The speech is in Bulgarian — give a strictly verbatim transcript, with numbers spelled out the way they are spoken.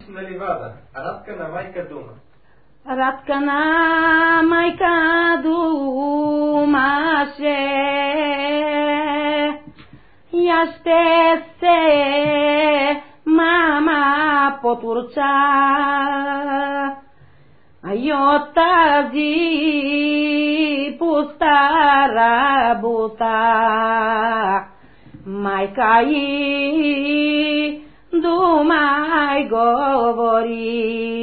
на ливада, Раткана майка дума. Раткана майка думаше, я ще се мама потурча, а и от тази пуста работа майка и думай говори.